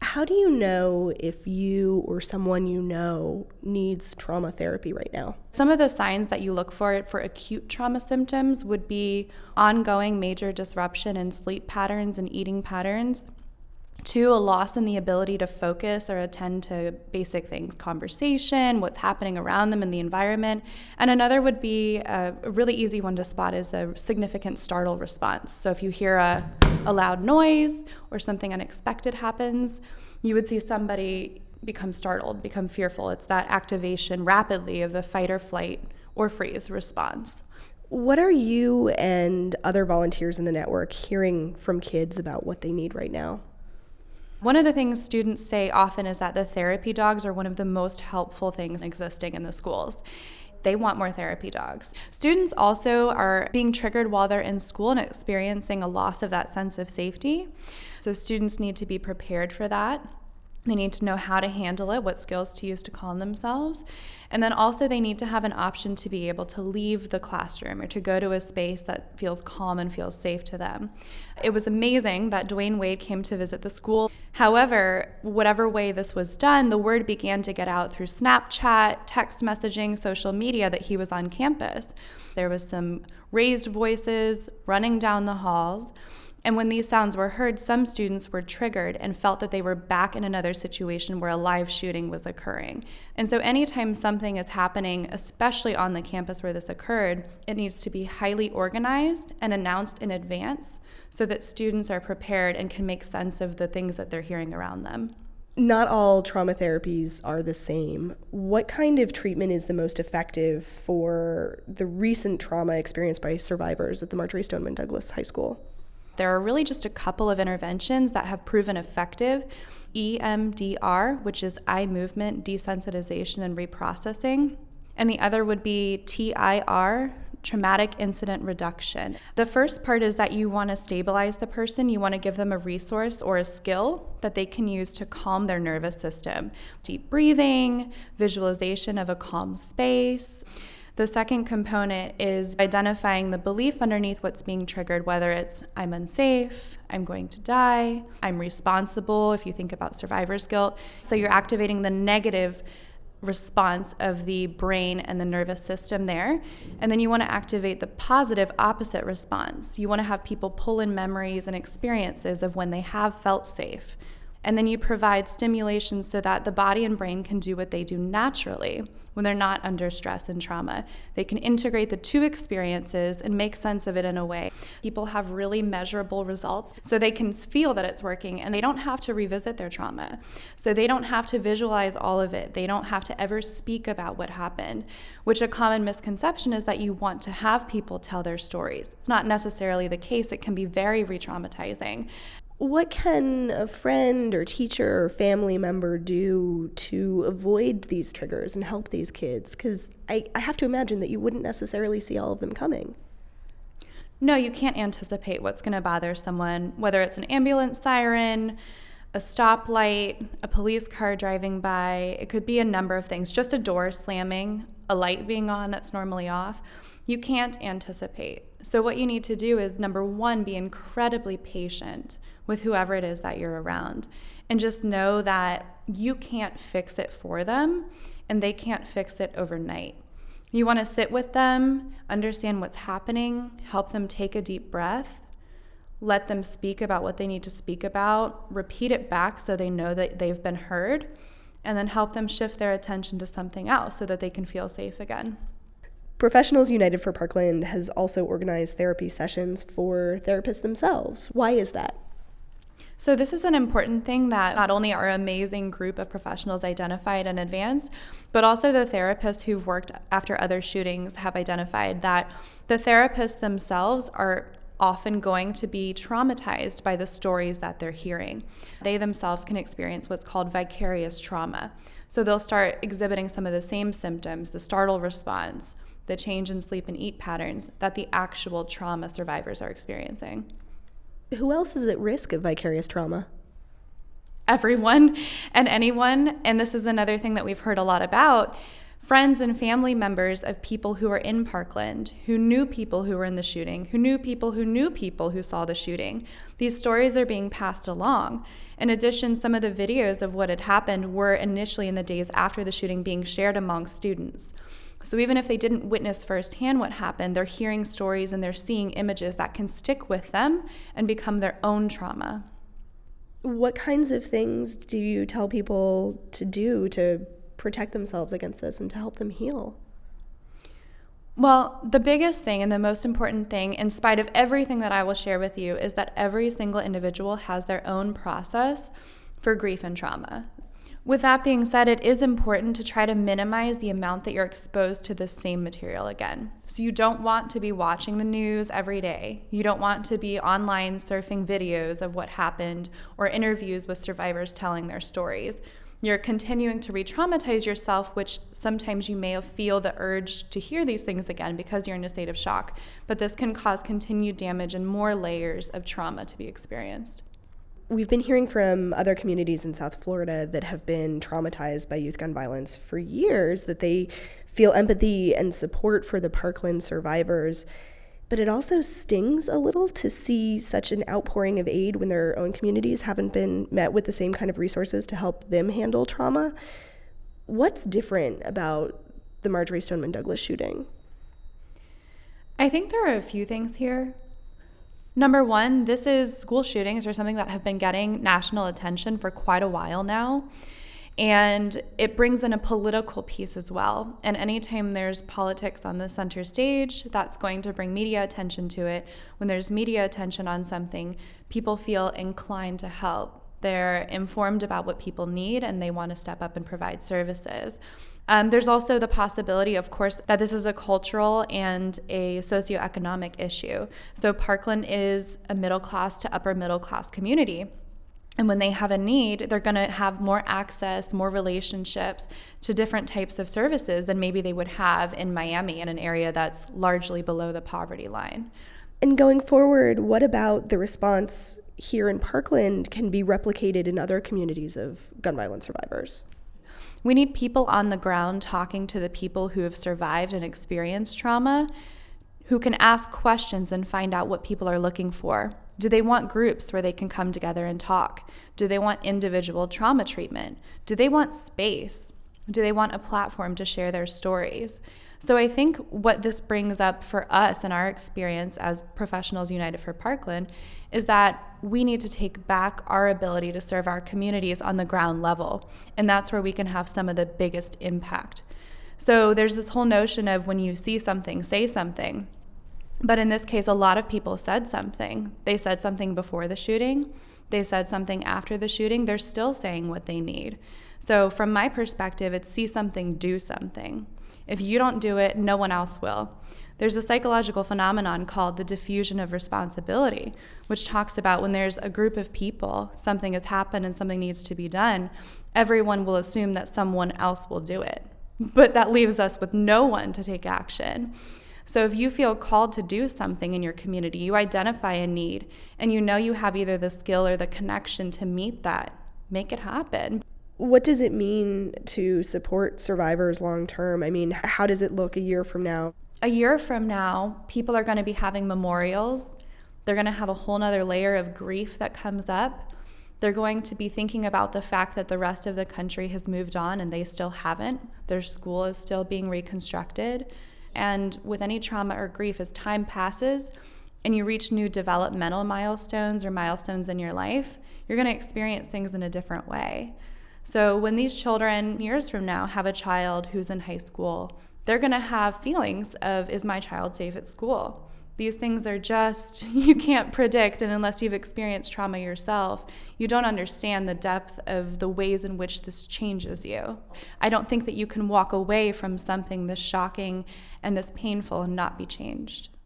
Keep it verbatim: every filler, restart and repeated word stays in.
How do you know if you or someone you know needs trauma therapy right now? Some of the signs that you look for for acute trauma symptoms would be ongoing major disruption in sleep patterns and eating patterns. Two, a loss in the ability to focus or attend to basic things, conversation, what's happening around them in the environment. And another would be a really easy one to spot is a significant startle response. So if you hear a, a loud noise or something unexpected happens, you would see somebody become startled, become fearful. It's that activation rapidly of the fight or flight or freeze response. What are you and other volunteers in the network hearing from kids about what they need right now? One of the things students say often is that the therapy dogs are one of the most helpful things existing in the schools. They want more therapy dogs. Students also are being triggered while they're in school and experiencing a loss of that sense of safety. So students need to be prepared for that. They need to know how to handle it, what skills to use to calm themselves. And then also they need to have an option to be able to leave the classroom or to go to a space that feels calm and feels safe to them. It was amazing that Dwayne Wade came to visit the school. However, whatever way this was done, the word began to get out through Snapchat, text messaging, social media that he was on campus. There was some raised voices running down the halls. And when these sounds were heard, some students were triggered and felt that they were back in another situation where a live shooting was occurring. And so anytime something is happening, especially on the campus where this occurred, it needs to be highly organized and announced in advance so that students are prepared and can make sense of the things that they're hearing around them. Not all trauma therapies are the same. What kind of treatment is the most effective for the recent trauma experienced by survivors at the Marjory Stoneman Douglas High School? There are really just a couple of interventions that have proven effective. E M D R, which is eye movement desensitization and reprocessing, and the other would be T I R, traumatic incident reduction. The first part is that you want to stabilize the person. You want to give them a resource or a skill that they can use to calm their nervous system. Deep breathing, visualization of a calm space. The second component is identifying the belief underneath what's being triggered, whether it's I'm unsafe, I'm going to die, I'm responsible, if you think about survivor's guilt. So you're activating the negative response of the brain and the nervous system there. And then you want to activate the positive opposite response. You want to have people pull in memories and experiences of when they have felt safe. And then you provide stimulation so that the body and brain can do what they do naturally when they're not under stress and trauma. They can integrate the two experiences and make sense of it in a way. People have really measurable results, so they can feel that it's working, and they don't have to revisit their trauma. So they don't have to visualize all of it. They don't have to ever speak about what happened, which a common misconception is that you want to have people tell their stories. It's not necessarily the case. It can be very re-traumatizing. What can a friend or teacher or family member do to avoid these triggers and help these kids? Because I, I have to imagine that you wouldn't necessarily see all of them coming. No, you can't anticipate what's going to bother someone, whether it's an ambulance siren, a stoplight, a police car driving by. It could be a number of things. Just a door slamming, a light being on that's normally off. You can't anticipate. So what you need to do is, number one, be incredibly patient with whoever it is that you're around. And just know that you can't fix it for them, and they can't fix it overnight. You want to sit with them, understand what's happening, help them take a deep breath, let them speak about what they need to speak about, repeat it back so they know that they've been heard, and then help them shift their attention to something else so that they can feel safe again. Professionals United for Parkland has also organized therapy sessions for therapists themselves. Why is that? So this is an important thing that not only our amazing group of professionals identified in advance, but also the therapists who've worked after other shootings have identified that the therapists themselves are often going to be traumatized by the stories that they're hearing. They themselves can experience what's called vicarious trauma. So they'll start exhibiting some of the same symptoms, the startle response, the change in sleep and eat patterns that the actual trauma survivors are experiencing. Who else is at risk of vicarious trauma? Everyone and anyone, and this is another thing that we've heard a lot about. Friends and family members of people who were in Parkland, who knew people who were in the shooting, who knew people who knew people who saw the shooting. These stories are being passed along. In addition, some of the videos of what had happened were initially in the days after the shooting being shared among students. So even if they didn't witness firsthand what happened, they're hearing stories and they're seeing images that can stick with them and become their own trauma. What kinds of things do you tell people to do to protect themselves against this and to help them heal? Well, the biggest thing and the most important thing, in spite of everything that I will share with you, is that every single individual has their own process for grief and trauma. With that being said, it is important to try to minimize the amount that you're exposed to the same material again. So you don't want to be watching the news every day. You don't want to be online surfing videos of what happened or interviews with survivors telling their stories. You're continuing to re-traumatize yourself, which sometimes you may feel the urge to hear these things again because you're in a state of shock. But this can cause continued damage and more layers of trauma to be experienced. We've been hearing from other communities in South Florida that have been traumatized by youth gun violence for years, that they feel empathy and support for the Parkland survivors. But it also stings a little to see such an outpouring of aid when their own communities haven't been met with the same kind of resources to help them handle trauma. What's different about the Marjory Stoneman Douglas shooting? I think there are a few things here. Number one, this is school shootings are something that have been getting national attention for quite a while now. And it brings in a political piece as well. And anytime there's politics on the center stage, that's going to bring media attention to it. When there's media attention on something, people feel inclined to help. They're informed about what people need and they want to step up and provide services. Um, there's also the possibility, of course, that this is a cultural and a socioeconomic issue. So Parkland is a middle class to upper middle class community. And when they have a need, they're going to have more access, more relationships to different types of services than maybe they would have in Miami, in an area that's largely below the poverty line. And going forward, what about the response here in Parkland can be replicated in other communities of gun violence survivors? We need people on the ground talking to the people who have survived and experienced trauma, who can ask questions and find out what people are looking for. Do they want groups where they can come together and talk? Do they want individual trauma treatment? Do they want space? Do they want a platform to share their stories? So I think what this brings up for us and our experience as Professionals United for Parkland is that we need to take back our ability to serve our communities on the ground level. And that's where we can have some of the biggest impact. So there's this whole notion of when you see something, say something. But in this case, a lot of people said something. They said something before the shooting. They said something after the shooting. They're still saying what they need. So from my perspective, it's see something, do something. If you don't do it, no one else will. There's a psychological phenomenon called the diffusion of responsibility, which talks about when there's a group of people, something has happened and something needs to be done, everyone will assume that someone else will do it. But that leaves us with no one to take action. So if you feel called to do something in your community, you identify a need, and you know you have either the skill or the connection to meet that, make it happen. What does it mean to support survivors long term? I mean, how does it look a year from now? A year from now, people are going to be having memorials. They're going to have a whole nother layer of grief that comes up. They're going to be thinking about the fact that the rest of the country has moved on and they still haven't. Their school is still being reconstructed. And with any trauma or grief, as time passes and you reach new developmental milestones or milestones in your life, you're going to experience things in a different way. So when these children, years from now, have a child who's in high school, they're going to have feelings of, is my child safe at school? These things are just, you can't predict, and unless you've experienced trauma yourself, you don't understand the depth of the ways in which this changes you. I don't think that you can walk away from something this shocking and this painful and not be changed.